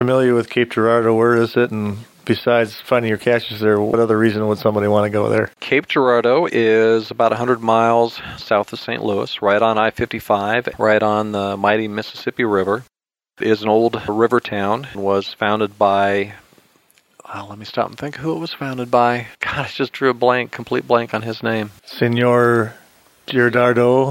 familiar with Cape Girardeau, where is it? And besides finding your caches there, what other reason would somebody want to go there? Cape Girardeau is about 100 miles south of St. Louis, right on I-55, right on the mighty Mississippi River. It is an old river town. It was founded by, let me stop and think who it was founded by. God, I just drew a complete blank on his name. Senor Girardeau?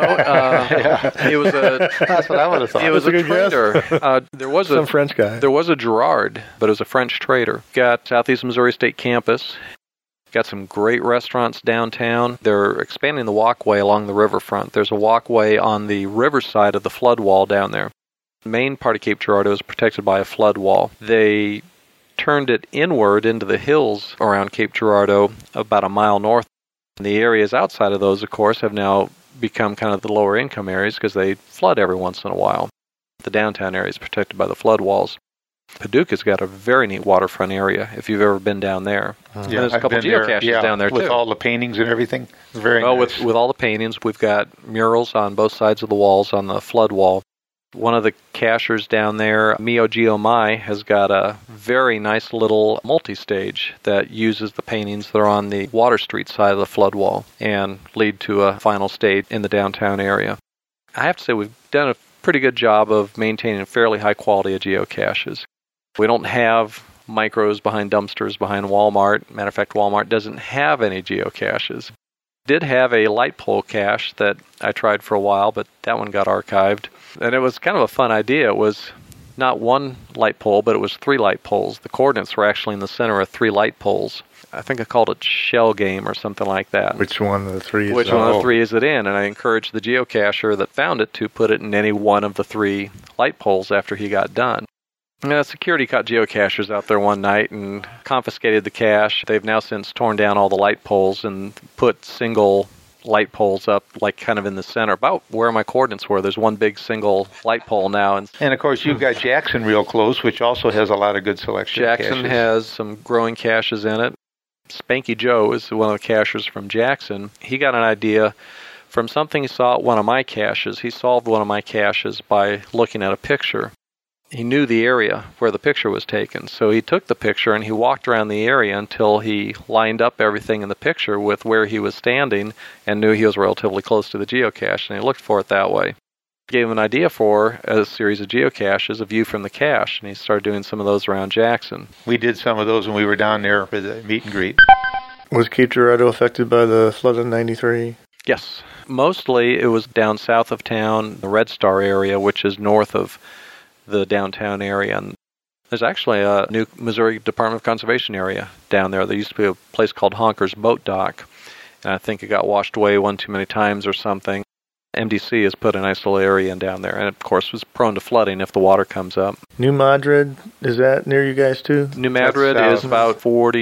No, it was a... That's what I would have thought. It was a trader. There was some French guy. There was a Girard, but it was a French trader. Got Southeast Missouri State Campus. Got some great restaurants downtown. They're expanding the walkway along the riverfront. There's a walkway on the river side of the flood wall down there. The main part of Cape Girardeau is protected by a flood wall. They turned it inward into the hills around Cape Girardeau about a mile north. And the areas outside of those, of course, have now become kind of the lower income areas because they flood every once in a while. The downtown area is protected by the flood walls. Paducah's got a very neat waterfront area, if you've ever been down there. Yeah, there's a couple geocaches down there, too. With all the paintings and everything. Very nice. With all the paintings, we've got murals on both sides of the walls on the flood wall. One of the cachers down there, Mio Geomai, has got a very nice little multi-stage that uses the paintings that are on the Water Street side of the flood wall and lead to a final stage in the downtown area. I have to say we've done a pretty good job of maintaining a fairly high quality of geocaches. We don't have micros behind dumpsters behind Walmart. Matter of fact, Walmart doesn't have any geocaches. Did have a light pole cache that I tried for a while, but that one got archived. And it was kind of a fun idea. It was not one light pole, but it was 3 light poles. The coordinates were actually in the center of 3 light poles. I think I called it Shell Game or something like that. Which one of the 3 is Which one of the 3 is it in? And I encouraged the geocacher that found it to put it in any one of the 3 light poles after he got done. Security caught geocachers out there one night and confiscated the cache. They've now since torn down all the light poles and put single light poles up, like kind of in the center, about where my coordinates were. There's one big single light pole now. And of course, you've got Jackson real close, which also has a lot of good selection. Jackson has some growing caches in it. Spanky Joe is one of the cachers from Jackson. He got an idea from something he saw at one of my caches. He solved one of my caches by looking at a picture. He knew the area where the picture was taken, so he took the picture and he walked around the area until he lined up everything in the picture with where he was standing and knew he was relatively close to the geocache, and he looked for it that way. Gave him an idea for a series of geocaches, a view from the cache, and he started doing some of those around Jackson. We did some of those when we were down there for the meet and greet. Was Cape Girardeau affected by the flood of 93? Yes. Mostly it was down south of town, the Red Star area, which is north of the downtown area. And there's actually a new Missouri Department of Conservation area down there. There used to be a place called Honker's Boat Dock, and I think it got washed away one too many times or something. MDC has put a nice little area in down there, and of course was prone to flooding if the water comes up. New Madrid, is that near you guys too? New Madrid is about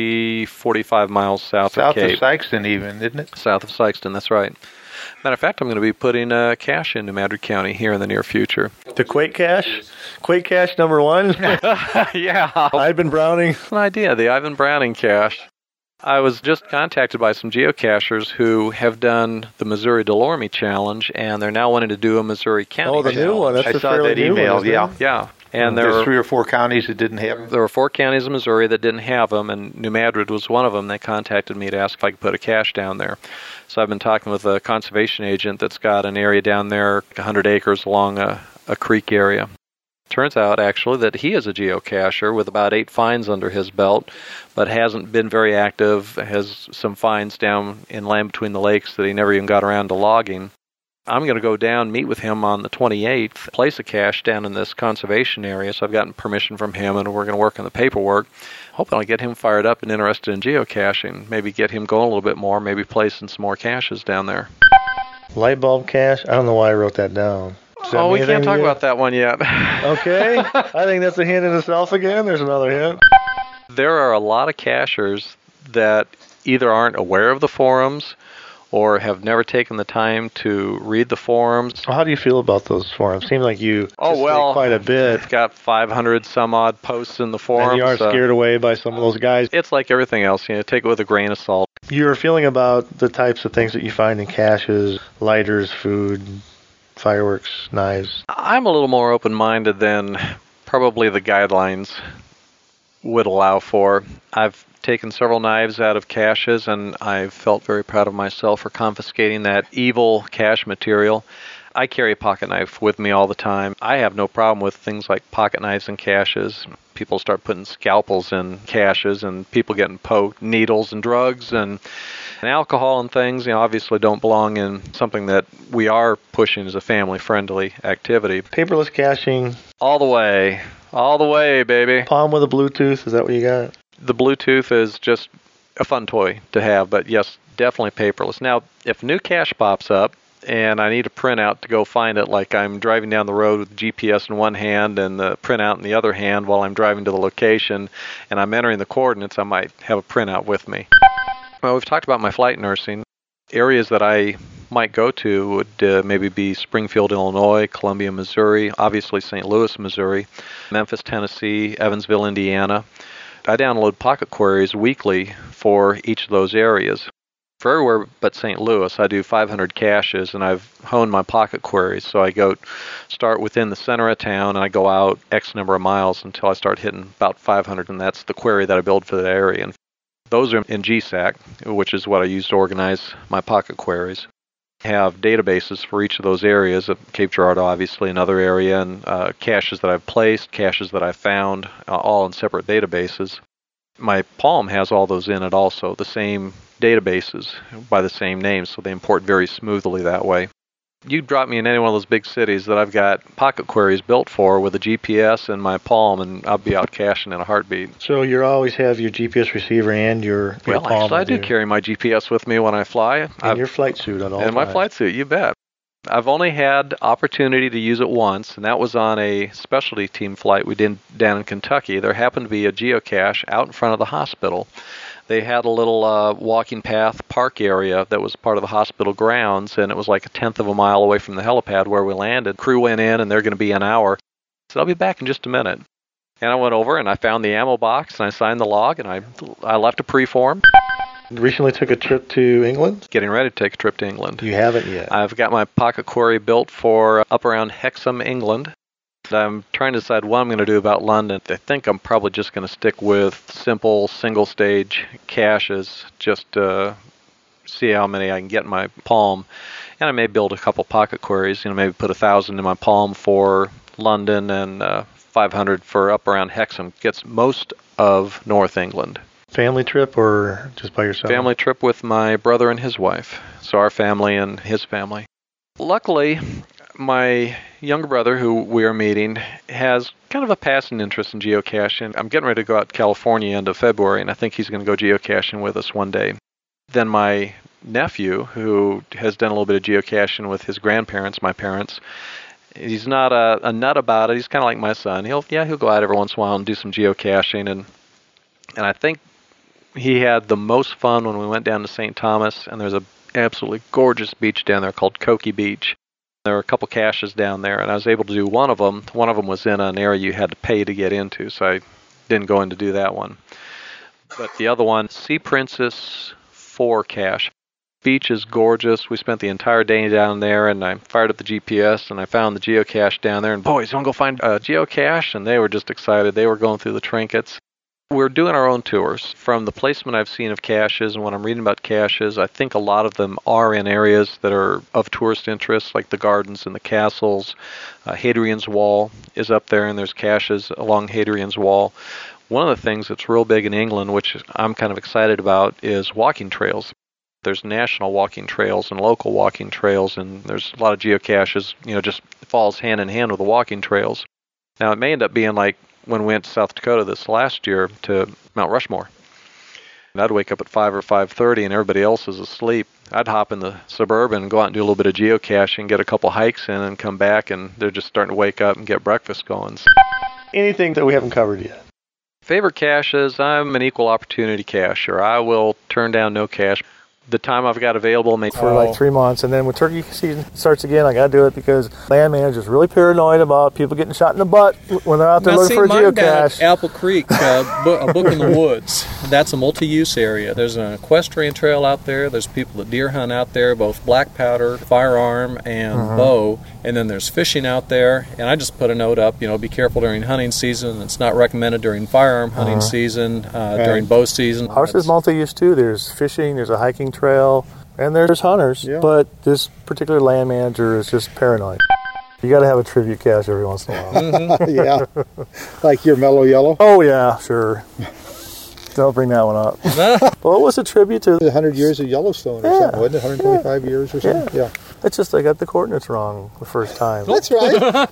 45 miles south of Cape. South of Sikeston even, isn't it? South of Sikeston, that's right. Matter of fact, I'm going to be putting a cache in New Madrid County here in the near future. The Quake cache? Quake cache number 1? Yeah. Ivan Browning. An idea, the Ivan Browning cache. I was just contacted by some geocachers who have done the Missouri Delorme Challenge, and they're now wanting to do a Missouri County challenge. New one. That's I saw that email, yeah. Yeah. And there's 3 or 4 counties that didn't have them. There were 4 counties in Missouri that didn't have them, and New Madrid was one of them. They contacted me to ask if I could put a cache down there. So I've been talking with a conservation agent that's got an area down there, 100 acres along a creek area. Turns out, actually, that he is a geocacher with about 8 finds under his belt, but hasn't been very active, has some finds down inland between the lakes that he never even got around to logging. I'm going to go down, meet with him on the 28th, place a cache down in this conservation area, so I've gotten permission from him, and we're going to work on the paperwork. Hoping I'll get him fired up and interested in geocaching, maybe get him going a little bit more, maybe placing some more caches down there. Light bulb cache? I don't know why I wrote that down. Oh, we can't talk about that one yet. Okay. I think that's a hint in itself again. There's another hint. There are a lot of cachers that either aren't aware of the forums or have never taken the time to read the forums. How do you feel about those forums? Seems like you quite a bit. It's got 500 some odd posts in the forums. And you aren't scared away by some of those guys. It's like everything else, take it with a grain of salt. Your feeling about the types of things that you find in caches, lighters, food, fireworks, knives? I'm a little more open-minded than probably the guidelines would allow for. I've taken several knives out of caches, and I've felt very proud of myself for confiscating that evil cache material. I carry a pocket knife with me all the time. I have no problem with things like pocket knives and caches. People start putting scalpels in caches, and people getting poked, needles and drugs and alcohol and things, obviously don't belong in something that we are pushing as a family-friendly activity. Paperless caching. All the way, baby. Palm with a Bluetooth, is that what you got? The Bluetooth is just a fun toy to have, but yes, definitely paperless. Now, if a new cache pops up, and I need a printout to go find it, like I'm driving down the road with GPS in one hand and the printout in the other hand while I'm driving to the location, and I'm entering the coordinates, I might have a printout with me. Well, we've talked about my flight nursing. Areas that I might go to would maybe be Springfield, Illinois, Columbia, Missouri, obviously St. Louis, Missouri, Memphis, Tennessee, Evansville, Indiana. I download pocket queries weekly for each of those areas. For everywhere but St. Louis, I do 500 caches, and I've honed my pocket queries. So I start within the center of town, and I go out X number of miles until I start hitting about 500, and that's the query that I build for that area. And those are in GSAC, which is what I use to organize my pocket queries. I have databases for each of those areas, Cape Girardeau obviously another area, and caches that I've placed, caches that I've found, all in separate databases. My Palm has all those in it also, the same databases by the same names, so they import very smoothly that way. You drop me in any one of those big cities that I've got pocket queries built for with a GPS and my Palm, and I'll be out caching in a heartbeat. So you always have your GPS receiver and your Palm. Well, actually, I do carry my GPS with me when I fly. And your flight suit at all times. And my flight suit, you bet. I've only had opportunity to use it once, and that was on a specialty team flight we did down in Kentucky. There happened to be a geocache out in front of the hospital. They had a little walking path park area that was part of the hospital grounds, and it was like a tenth of a mile away from the helipad where we landed. Crew went in, and they're going to be an hour. I said, I'll be back in just a minute. And I went over, and I found the ammo box, and I signed the log, and I left a preform. Recently took a trip to England? Getting ready to take a trip to England. You haven't yet? I've got my pocket query built for up around Hexham, England. I'm trying to decide what I'm going to do about London. I think I'm probably just going to stick with simple single-stage caches, just see how many I can get in my Palm. And I may build a couple pocket queries, maybe put 1,000 in my Palm for London and 500 for up around Hexham. Gets most of North England. Family trip or just by yourself? Family trip with my brother and his wife. So our family and his family. Luckily, my younger brother, who we are meeting, has kind of a passing interest in geocaching. I'm getting ready to go out to California end of February, and I think he's going to go geocaching with us one day. Then my nephew, who has done a little bit of geocaching with his grandparents, my parents, he's not a nut about it. He's kind of like my son. He'll go out every once in a while and do some geocaching, and I think he had the most fun when we went down to St. Thomas, and there's a absolutely gorgeous beach down there called Koki Beach. There were a couple caches down there, and I was able to do one of them. One of them was in an area you had to pay to get into, so I didn't go in to do that one. But the other one, Sea Princess 4 cache. Beach is gorgeous. We spent the entire day down there, and I fired up the GPS, and I found the geocache down there. And boys, you want to go find a geocache? And they were just excited. They were going through the trinkets. We're doing our own tours. From the placement I've seen of caches and when I'm reading about caches, I think a lot of them are in areas that are of tourist interest, like the gardens and the castles. Hadrian's Wall is up there, and there's caches along Hadrian's Wall. One of the things that's real big in England, which I'm kind of excited about, is walking trails. There's national walking trails and local walking trails, and there's a lot of geocaches, just falls hand in hand with the walking trails. Now, it may end up being like when we went to South Dakota this last year to Mount Rushmore. And I'd wake up at 5 or 5:30 and everybody else is asleep. I'd hop in the Suburban and go out and do a little bit of geocaching, get a couple hikes in, and come back, and they're just starting to wake up and get breakfast going. Anything that we haven't covered yet? Favorite caches, I'm an equal opportunity cacher. I will turn down no cache. the time I've got available, maybe for like 3 months, and then when turkey season starts again, I got to do it because land manager's really paranoid about people getting shot in the butt when they're out there looking for a mine down geocache. at Apple Creek, a book in the woods. That's a multi-use area. There's an equestrian trail out there. There's people that deer hunt out there, both black powder, firearm, and bow. And then there's fishing out there. And I just put a note up, be careful during hunting season. It's not recommended during firearm hunting season, during bow season. Ours is multi-use too. There's fishing, there's a hiking trail, and there's hunters. Yeah. But this particular land manager is just paranoid. You got to have a tribute cache every once in a while. Yeah, like your Mellow Yellow. Oh yeah, sure. Don't bring that one up. Well, it was a tribute to 100 years of Yellowstone or something, wasn't it? 125 years or something? Yeah. It's just I got the coordinates wrong the first time. That's right.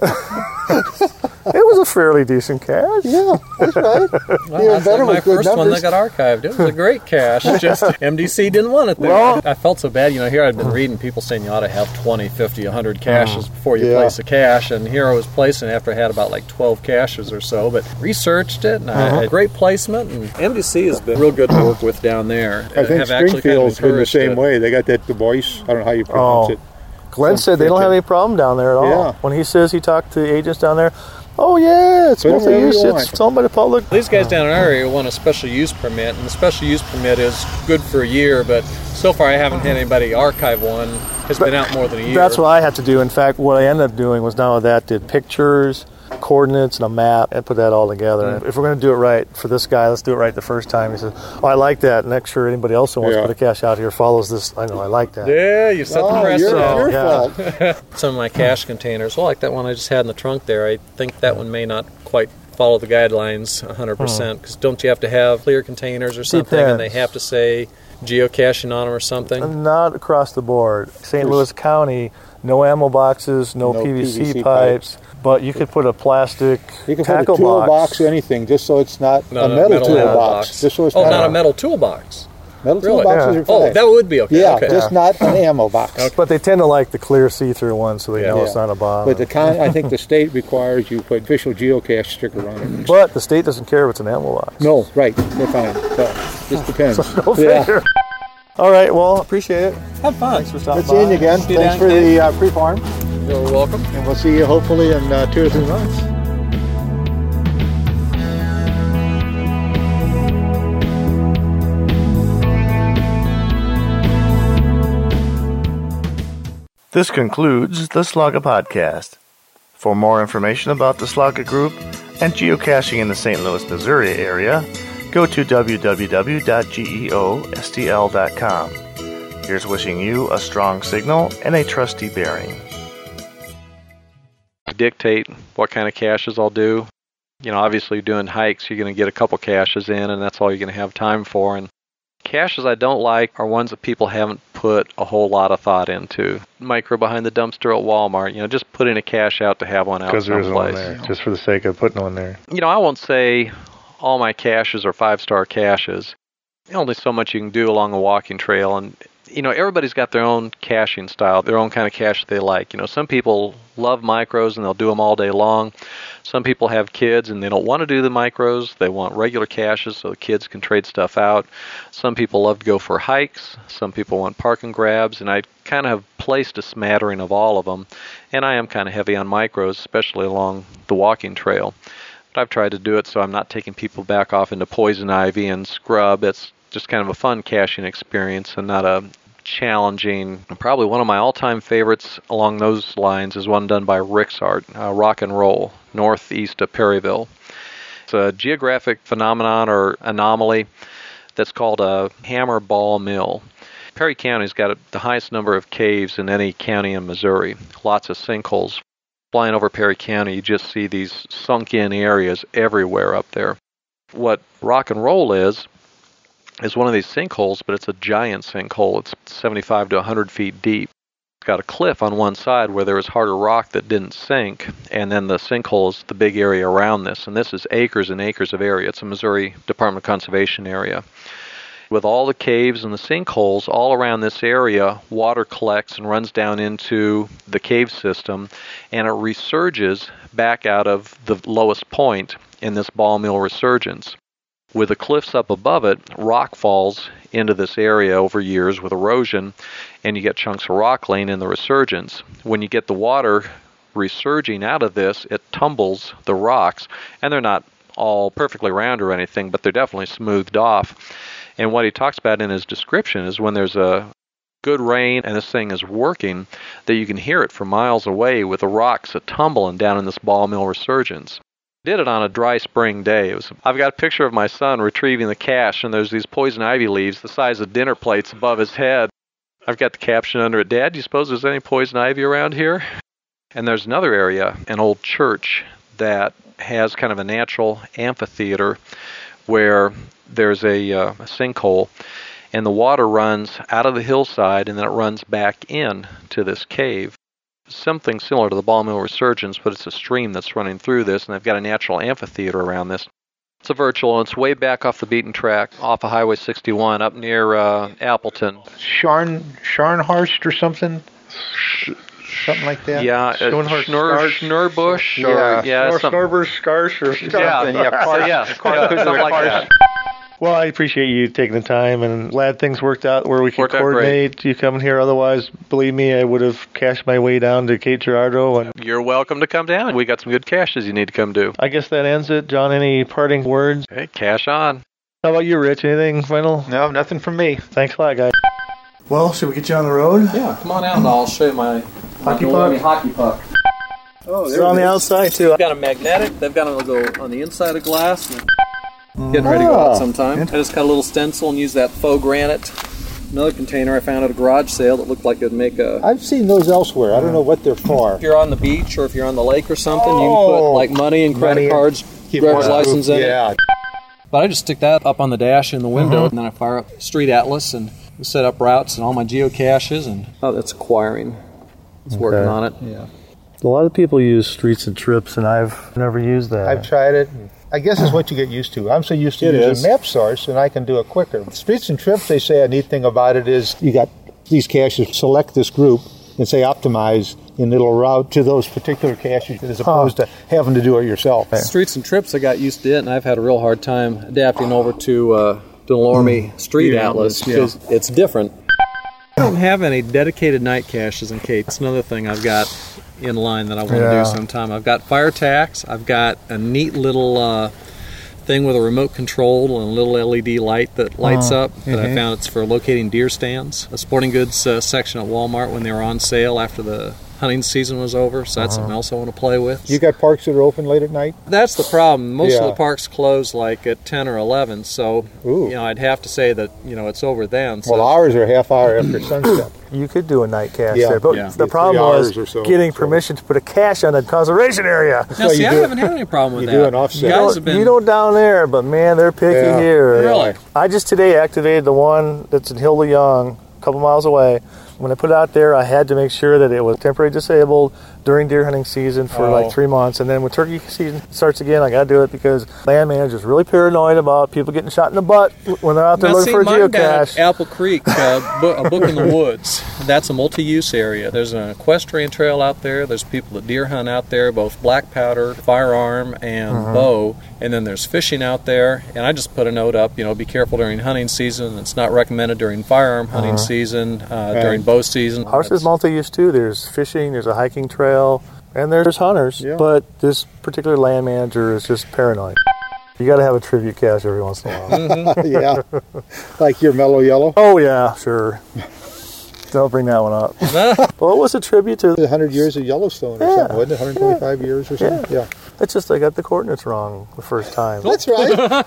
It was a fairly decent cache. Yeah, that's right. Well, that's like my first one that got archived. It was a great cache. Just MDC didn't want it there. Well, I felt so bad. Here I'd been reading people saying you ought to have 20, 50, 100 caches before you place a cache. And here I was placing after I had about like 12 caches or so. But researched it, and I had great placement. And MDC has been real good to work with down there. I think Springfield's been the same way. They got that Du Bois. I don't know how you pronounce it. Glenn said they don't have any problem down there at all. Yeah. When he says he talked to agents down there, oh yeah, it's multi-use, it's owned by the public. These guys down in our area want a special use permit, and the special use permit is good for a year, but so far I haven't had anybody archive one. It's been out more than a year. That's what I had to do. In fact, what I ended up doing was now that did pictures, coordinates, and a map, and put that all together. If we're going to do it right for this guy, let's do it right the first time. He says, oh, I like that. Make sure anybody else who wants to put a cache out here follows this. I know, I like that. Yeah, you set the precedent. Your fault. Some of my cache containers, like that one I just had in the trunk there, I think that one may not quite follow the guidelines 100%, because don't you have to have clear containers or something, and they have to say geocaching on them or something? Not across the board. St. Louis County, no ammo boxes, no PVC pipes. But you could put a plastic tackle box. You can put a toolbox or anything, just so it's not a metal toolbox. Just so it's not a metal toolbox. Metal toolboxes are fine. Oh, that would be okay. Yeah, just not an ammo box. Okay. But they tend to like the clear see-through one, so they know it's not a bomb. But I think the state requires you put official geocache sticker on it. But the state doesn't care if it's an ammo box. No, right. They're fine. So, just depends. So go figure. All right, well, appreciate it. Have fun. Thanks for stopping by. Good seeing you again. Thanks for the pre-farm. You're welcome. And we'll see you hopefully in 2 or 3 months. This concludes the Slugga Podcast. For more information about the Slugga Group and geocaching in the St. Louis, Missouri area, go to www.geostl.com. Here's wishing you a strong signal and a trusty bearing. Dictate what kind of caches I'll do. Obviously doing hikes, you're going to get a couple caches in, and that's all you're going to have time for. And caches I don't like are ones that people haven't put a whole lot of thought into. Micro behind the dumpster at Walmart, just putting a cache out to have one out someplace. Because there's one there, just for the sake of putting one there. I won't say all my caches are 5-star caches. Only so much you can do along a walking trail, and everybody's got their own caching style, their own kind of cache they like. Some people love micros and they'll do them all day long. Some people have kids and they don't want to do the micros. They want regular caches so the kids can trade stuff out. Some people love to go for hikes. Some people want park and grabs, and I kind of have placed a smattering of all of them. And I am kind of heavy on micros, especially along the walking trail. But I've tried to do it so I'm not taking people back off into poison ivy and scrub. It's just kind of a fun caching experience and not a challenging. Probably one of my all-time favorites along those lines is one done by Rixart, Rock and Roll, northeast of Perryville. It's a geographic phenomenon or anomaly that's called a hammer ball mill. Perry County's got the highest number of caves in any county in Missouri. Lots of sinkholes. Flying over Perry County, you just see these sunk-in areas everywhere up there. What Rock and Roll is one of these sinkholes, but it's a giant sinkhole. It's 75 to 100 feet deep. It's got a cliff on one side where there was harder rock that didn't sink, and then the sinkhole is the big area around this. And this is acres and acres of area. It's a Missouri Department of Conservation area. With all the caves and the sinkholes all around this area, water collects and runs down into the cave system, and it resurges back out of the lowest point in this ball mill resurgence. With the cliffs up above it, rock falls into this area over years with erosion, and you get chunks of rock laying in the resurgence. When you get the water resurging out of this, it tumbles the rocks, and they're not all perfectly round or anything, but they're definitely smoothed off. And what he talks about in his description is when there's a good rain and this thing is working, that you can hear it from miles away with the rocks tumbling down in this ball mill resurgence. Did it on a dry spring day. I've got a picture of my son retrieving the cache, and there's these poison ivy leaves the size of dinner plates above his head. I've got the caption under it, "Dad, do you suppose there's any poison ivy around here?" And there's another area, an old church, that has kind of a natural amphitheater where there's a sinkhole, and the water runs out of the hillside and then it runs back in to this cave. Something similar to the ball mill resurgence, but it's a stream that's running through this, and they've got a natural amphitheater around this. It's a virtual, and it's way back off the beaten track, off of Highway 61, up near Appleton. Scharnhorst or something? Something like that? Yeah, Schnurbush? Schnurbush, Skarsh, or something. Something like that. Well, I appreciate you taking the time, and glad things worked out where we could coordinate you coming here. Otherwise, believe me, I would have cashed my way down to Cape Girardeau. And you're welcome to come down. We got some good caches you need to come do. I guess that ends it. John, any parting words? Hey, cash on. How about you, Rich? Anything final? No, nothing from me. Thanks a lot, guys. Well, should we get you on the road? Yeah, come on out and I'll show you my hockey puck. Oh, it's on the outside, too. They've got a magnetic. They've got a go on the inside of glass. Getting ready to go out sometime. I just cut a little stencil and use that faux granite. Another container I found at a garage sale that looked like it would make a... I've seen those elsewhere. I don't know what they're for. If you're on the beach or if you're on the lake or something, you can put like money and credit cards, driver's license in it. But I just stick that up on the dash in the window, and then I fire up Street Atlas and set up routes and all my geocaches. And that's acquiring. It's working on it. Yeah. A lot of people use Streets and Trips, and I've never used that. I've tried it. I guess it's what you get used to. I'm so used to using MapSource, and I can do it quicker. Streets and Trips, they say a neat thing about it is you got these caches, select this group, and say optimize, and it'll route to those particular caches as opposed to having to do it yourself. Streets and Trips, I got used to it, and I've had a real hard time adapting over to Delorme Street Atlas because it's different. I don't have any dedicated night caches in Cape. It's another thing I've got in line that I want to do sometime. I've got fire tax. I've got a neat little thing with a remote control and a little LED light that lights up that I found. It's for locating deer stands. A sporting goods section at Walmart when they were on sale after the hunting season was over, so that's something else I want to play with. You got parks that are open late at night? That's the problem. Most of the parks close like at 10 or 11, so I'd have to say that it's over then. So. Well, ours are a half hour after sunset. You could do a night cache there, but the problem was getting permission to put a cache on a conservation area. Now, see, I haven't had any problem with that. You do an offset. You don't down there, but man, they're picky here. Really? I just today activated the one that's in Hilda Young, a couple miles away. When I put it out there, I had to make sure that it was temporarily disabled during deer hunting season for like 3 months. And then when turkey season starts again, I got to do it because land manager's really paranoid about people getting shot in the butt when they're out there looking for a geocache. Apple Creek, a book in the woods. That's a multi-use area. There's an equestrian trail out there. There's people that deer hunt out there, both black powder, firearm, and bow. And then there's fishing out there. And I just put a note up, be careful during hunting season. It's not recommended during firearm hunting season, during bow season. Ours is multi-use too. There's fishing, there's a hiking trail, and there's hunters. But this particular land manager is just paranoid. You got to have a tribute cache every once in a while. Like your Mellow Yellow? Oh yeah, sure. Don't bring that one up. Well, it was a tribute to 100 years of Yellowstone or something, wasn't it? 125 years or something? Yeah. It's just I got the coordinates wrong the first time. That's right.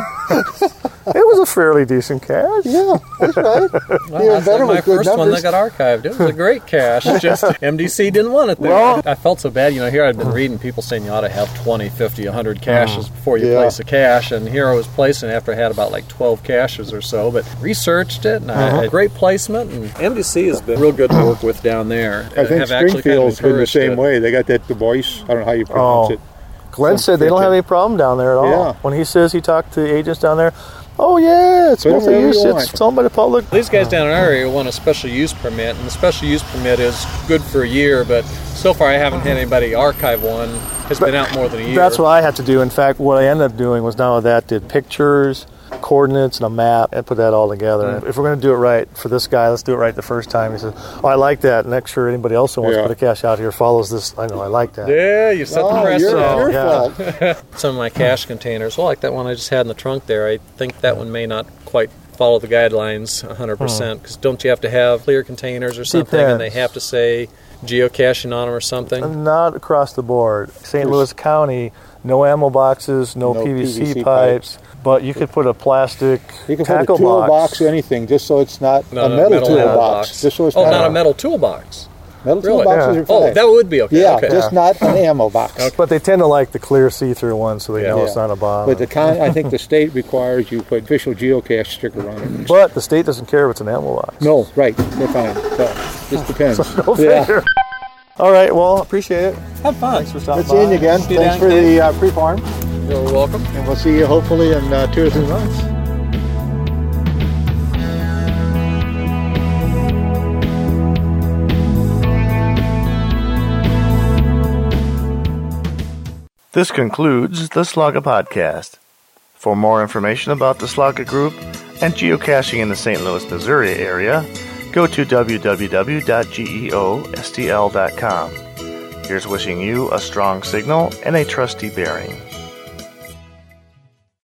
It was a fairly decent cache. Yeah, that's right. Well, that's like my first one that got archived. It was a great cache. Just MDC didn't want it there. Well, I felt so bad. Here I'd been reading people saying you ought to have 20, 50, 100 caches before you place a cache. And here I was placing after I had about like 12 caches or so. But researched it, and I had great placement. And MDC has been real good to work with down there. I think Springfield's been the same way. They got that Du Bois. I don't know how you pronounce it. Glenn said they don't have any problem down there at all. When he says he talked to agents down there, Oh, yeah, it's multi-use. It's owned by the public. These guys down in our area want a special use permit, and the special use permit is good for a year, but so far I haven't had anybody archive one. It's been out more than a year. That's what I had to do. In fact, what I ended up doing was now that did pictures, coordinates, and a map, and put that all together. If we're going to do it right for this guy, let's do it right the first time. He says, oh, I like that. Next sure anybody else who wants to put a cache out here follows this. I know, I like that. Yeah, you set the precedent. Your fault. Some of my cache containers, well, like that one I just had in the trunk there, I think that one may not quite follow the guidelines 100%, because don't you have to have clear containers or something, and they have to say geocaching on them or something? Not across the board. St. Louis County, no ammo boxes, no PVC pipes. But you could put a plastic you can tackle put a toolbox or anything, just so it's not a metal toolbox. Just so it's not a metal toolbox. Metal toolboxes are fine. Oh, that would be okay. Yeah, just not an ammo box. Okay. But they tend to like the clear see-through one, so they know it's not a bomb. But I think the state requires you put official geocache sticker on it. But the state doesn't care if it's an ammo box. No, right. They're fine. So, just depends. So go figure. All right, well, appreciate it. Have fun. Thanks for stopping Good seeing you again. Thanks for the pre-farm. You're welcome. And we'll see you hopefully in 2 or 3 months. This concludes the Slugga Podcast. For more information about the Slugga Group and geocaching in the St. Louis, Missouri area, go to www.geostl.com. Here's wishing you a strong signal and a trusty bearing.